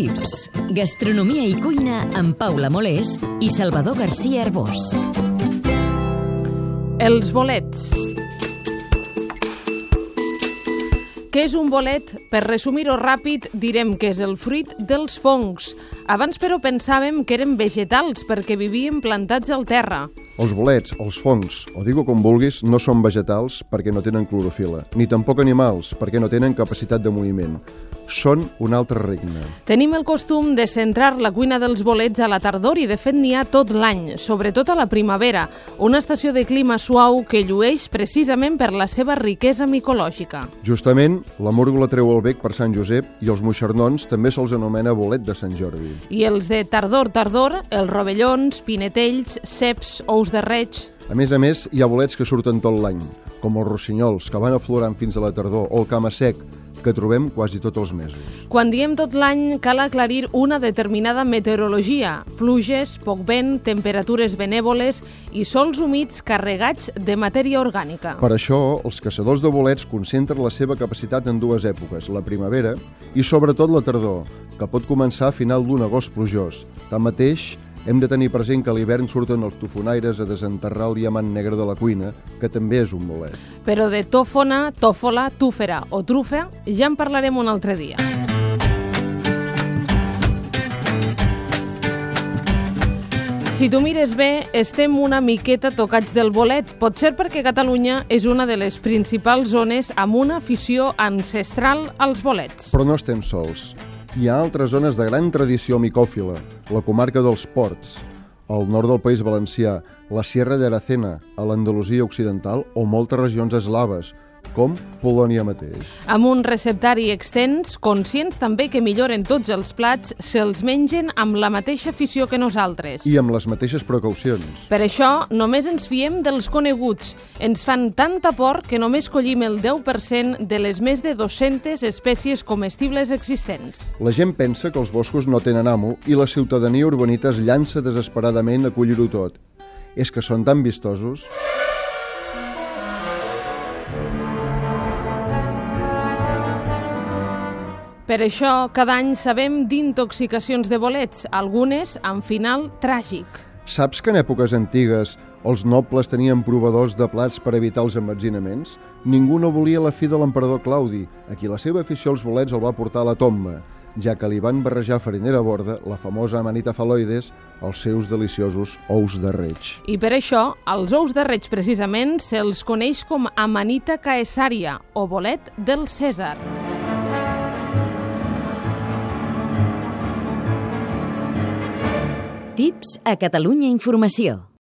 Tips. Gastronomia i cuina amb Paula Molés i Salvador García Arbós. Els bolets. Què és un bolet? Per resumir-ho ràpid, direm que és el fruit dels fongs. Abans, però, pensàvem que eren vegetals perquè vivien plantats al terra. Els bolets, els fongs, o digue com vulguis, no són vegetals perquè no tenen clorofil·la, ni tampoc animals perquè no tenen capacitat de moviment. Són un altre regne. Tenim el costum de centrar la cuina dels bolets a la tardor i de fet n'hi ha tot l'any, sobretot a la primavera, una estació de clima suau que llueix precisament per la seva riquesa micològica. Justament, la múrgola treu el bec per Sant Josep i els moixernons també se'ls anomena bolet de Sant Jordi. I els de tardor, els rovellons, pinetells, ceps, ous de reig. A més, hi ha bolets que surten tot l'any, com els rossinyols, que van aflorant fins a la tardor, o el cama-sec, que trobem quasi tots els mesos. Quan diem tot l'any, cal aclarir una determinada meteorologia. Pluges, poc vent, temperatures benèvoles i sols humits carregats de matèria orgànica. Per això, els caçadors de bolets concentren la seva capacitat en dues èpoques, la primavera i sobretot la tardor, que pot començar a final d'un agost plujós. Tanmateix, hem de tenir present que a l'hivern surten els tofonaires a desenterrar el diamant negre de la cuina, que també és un bolet. Però de tòfona, tòfola, túfera o trufa ja en parlarem un altre dia. Si tu mires bé, estem una miqueta tocats del bolet. Potser perquè Catalunya és una de les principals zones amb una afició ancestral als bolets. Però no estem sols. Hi ha altres zones de gran tradició micòfila, la comarca dels Ports, al nord del País Valencià, la Sierra de Aracena, a l'Andalusia occidental o moltes regions eslaves, com Polònia mateix. Amb un receptari extens, conscients també que milloren tots els plats, se'ls mengen amb la mateixa afició que nosaltres. I amb les mateixes precaucions. Per això, només ens fiem dels coneguts. Ens fan tanta por que només collim el 10% de les més de 200 espècies comestibles existents. La gent pensa que els boscos no tenen amo i la ciutadania urbanita es llança desesperadament a collir-ho tot. És que són tan vistosos. Per això, cada any sabem d'intoxicacions de bolets, algunes amb final tràgic. Saps que en èpoques antigues els nobles tenien provadors de plats per evitar els emmetzinaments? Ningú no volia la fi de l'emperador Claudi, a qui la seva afició als bolets el va portar a la tomba, ja que li van barrejar farinera a borda, la famosa Amanita phalloides, els seus deliciosos ous de reig. I per això, als ous de reig precisament se'ls coneix com Amanita caesarea o bolet del Cèsar. Tips a Catalunya Informació.